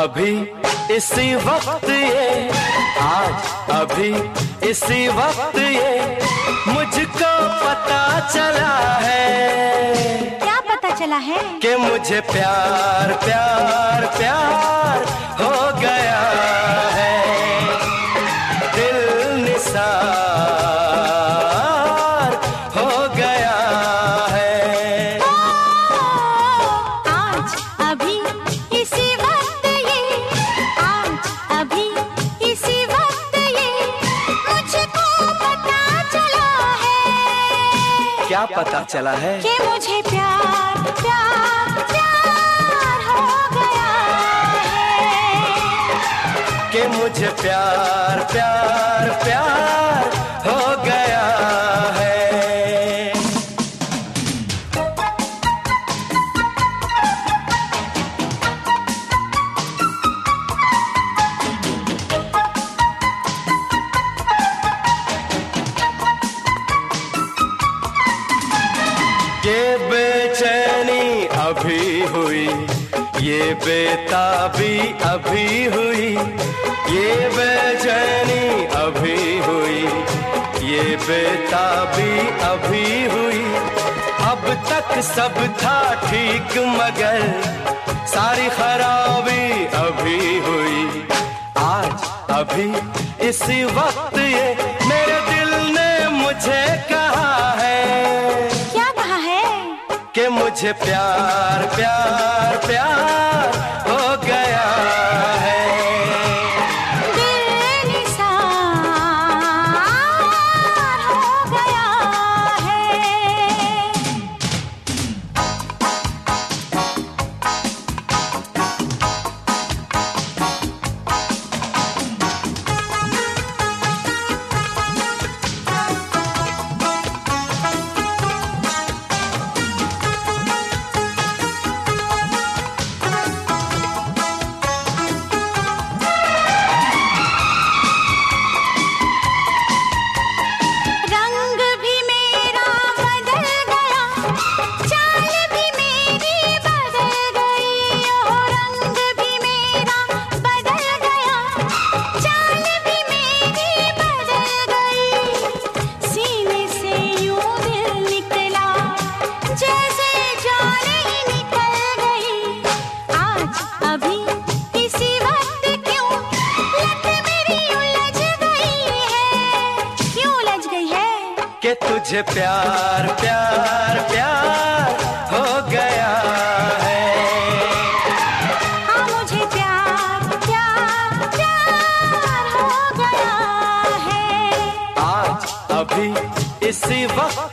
अभी इसी वक्त ये, आज अभी इसी वक्त ये मुझको पता चला है। क्या पता चला है? कि मुझे प्यार प्यार प्यार हो गया है। दिल निसार हो गया है। आज अभी इसी वक्त ये, आज अभी इसी वक्त ये मुझको पता चला है। क्या पता चला है? कि मुझे प्यार प्यार प्यार हो गया है। कि मुझे प्यार प्यार प्यार हो गया है। ये बेचैनी अभी हुई, ये बेताबी अभी हुई, ये बेचैनी अभी हुई, ये बेताबी अभी हुई। अब तक सब था ठीक मगर सारी खराबी अभी हुई। आज अभी इसी वक्त ये मेरे दिल ने मुझे कहा है। क्या कहा है? कि मुझे प्यार प्यार प्यार हो गया है। दिल निसार हो गया है। रंग भी मेरा बदल गया, चाल भी मेरी बदल गई। ओ रंग भी मेरा बदल गया, चाल भी मेरी बदल गई। सीने से यूं दिल निकला जैसे जान ही निकल गई। आज अभी इसी वक्त क्यों लत मेरी उलझ गई है। क्यों उलझ गई है? कि तुझे प्यार प्यार प्यार हो गया है। हाँ मुझे प्यार प्यार प्यार हो गया है। आज अभी इसी वक्त